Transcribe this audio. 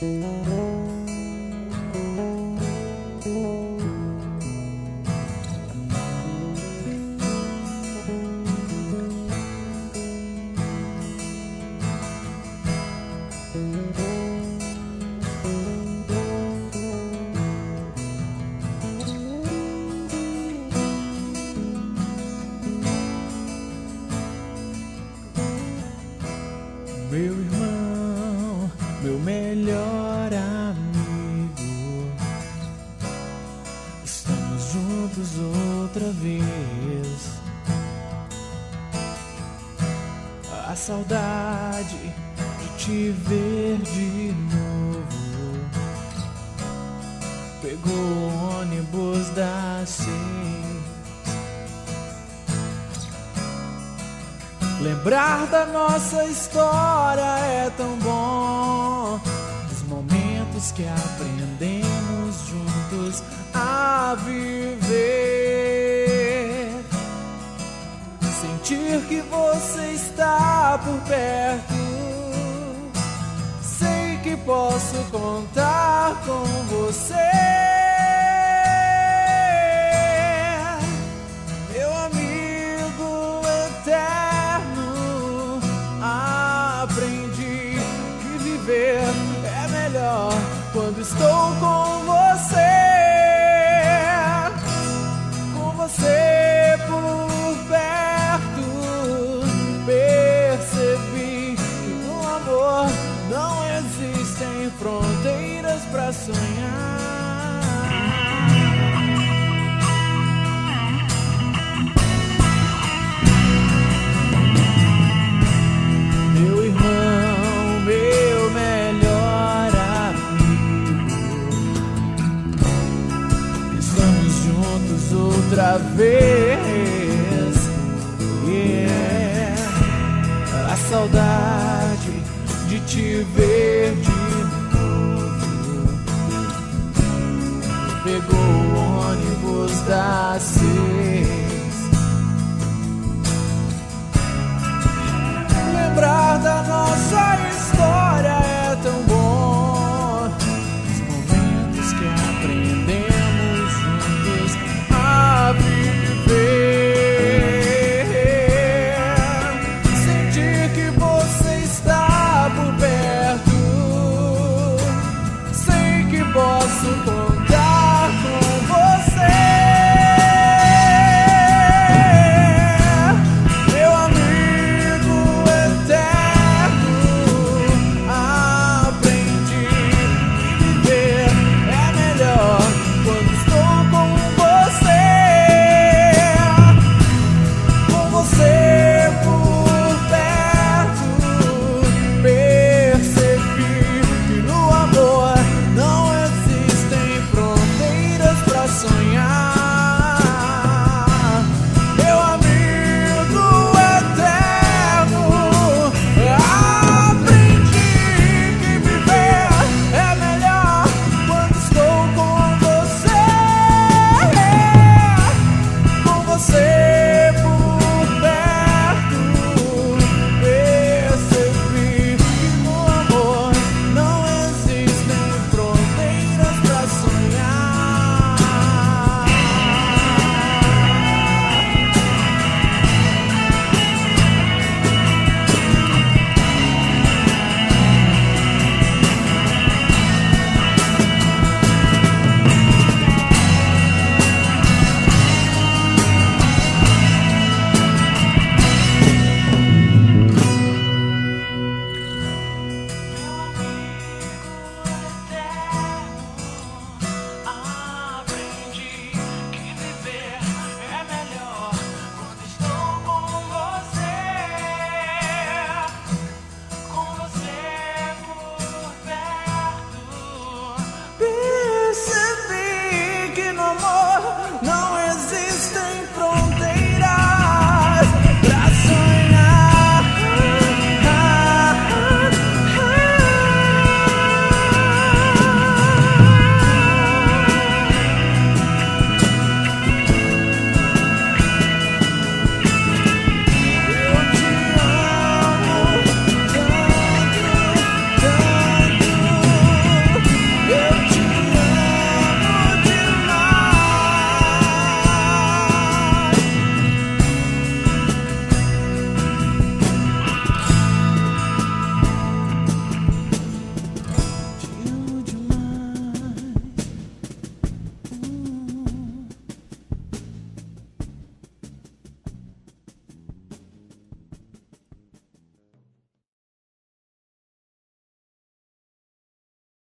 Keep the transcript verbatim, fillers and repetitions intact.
Meu irmão, meu melhor amigo, estamos juntos outra vez. A saudade de te ver de novo pegou o ônibus das seis. Lembrar da nossa história é tão bom, os momentos que aprendemos juntos a viver. Sentir que você está por perto, sei que posso contar com você. É melhor quando estou com você, com você por perto. Percebi que no amor não existem fronteiras pra sonhar. Outra vez, yeah. A saudade de te ver de novo pegou o ônibus das seis.